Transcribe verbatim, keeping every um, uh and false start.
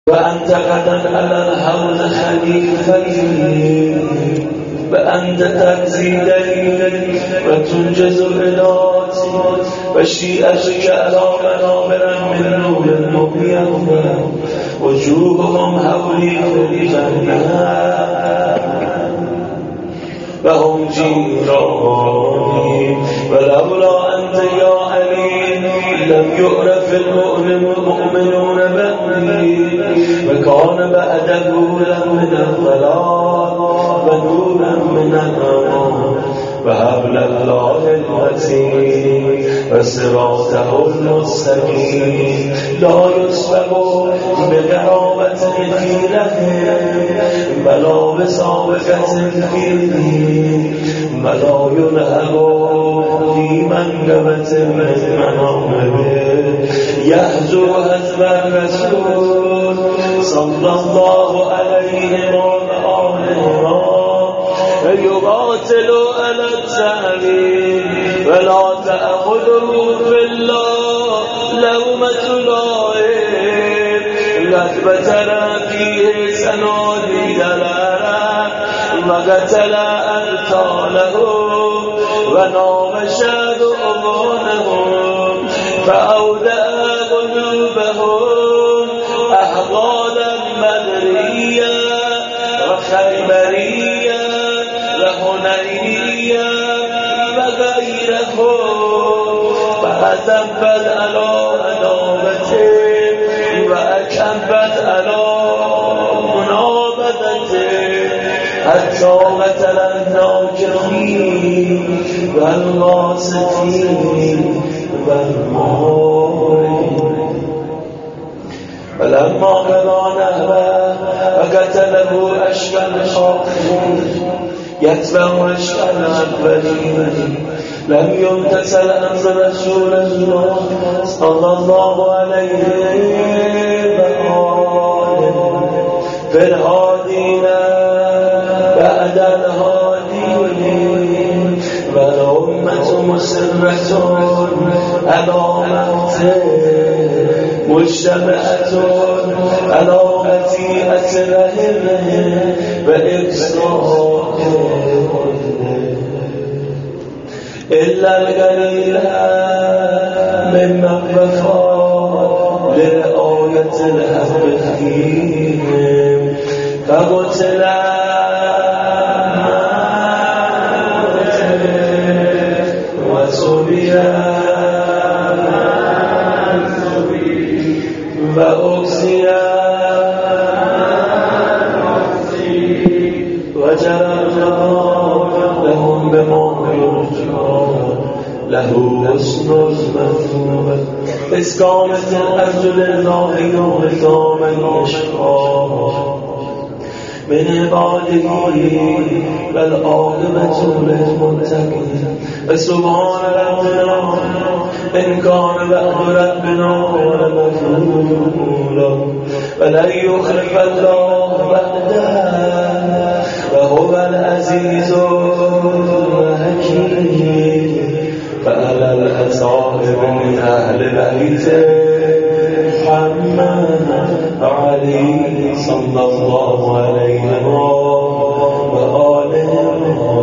وأنت غدا على الحوض خليفتي وأنت تغزي دليلي وتنجز بلاتي وشيئتك على منابر من نور مبيض وجوههم حولي كالجنة وهم جيراني ولولا أنت يا علي لم يعرف المؤمنون بأني وكان بعده من الضلال ونورا من الأمان وحبل الله المتين وصراطه المستقيم لا يسبق بقرابة فيلهم ولا بسابقة فيه ولا ينهب في منقبة من منامه يهزو حزب الرسول صلى الله عليه وآله يقاتل على التعليم ولا تأخذه في الله لومة لائم قد بتلى فيه سناديد العرب وقتل أبطاله ونام شاد أبانهم فأودع قلوبهم أحقادا بدريا وخيبريا وهنينيا وغيرهم فأتبت على عداوته وأكبت على منابذته حتى قتل الناجحين والغاصبين والمارين فلما قضى نهبه وقتله أشبه الخاطئين يتبع أشبه الأولين لم يمتثل أمر رسول الله صلى الله عليه وآله في الهادين بعد الهادين والأمة مسرة أمامته مجتمعة على متيئة رحمه وإكساره إلا القليل ممن وفى لرعاية الحق فيهم فقتل وسبيا فأقسيا وجرى لهم بما يرجى له حسن المثوبة إسقامة الأرض لله وإقامة الأشقى من عباده والعاقبة للمتقين فسبحان ربنا إن كان بعد ربنا لمفعولا ولن يخلف الله بعده وهو العزيز الحكيم فعلى الأصائب من أهل بيته محمد عليه صلى